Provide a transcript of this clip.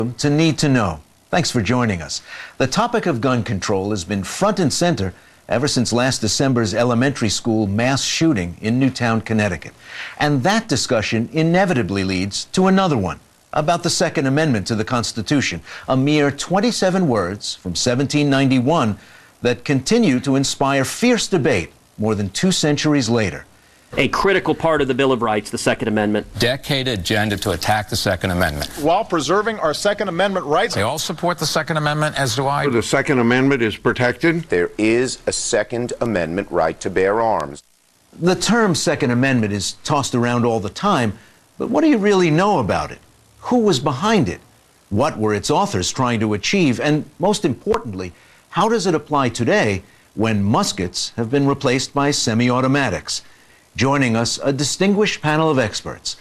To Need to Know. Thanks for joining us. The topic of gun control has been front and center ever since last December's elementary school mass shooting in Newtown, Connecticut. And that discussion inevitably leads to another one about the Second Amendment to the Constitution, a mere 27 words from 1791 that continue to inspire fierce debate more than 2 centuries later. A critical part of the Bill of Rights, the Second Amendment. Decade agenda to attack the Second Amendment. While preserving our Second Amendment rights. They all support the Second Amendment, as do I. The Second Amendment is protected. There is a Second Amendment right to bear arms. The term Second Amendment is tossed around all the time, but what do you really know about it? Who was behind it? What were its authors trying to achieve? And most importantly, how does it apply today when muskets have been replaced by semi-automatics? Joining us, a distinguished panel of experts.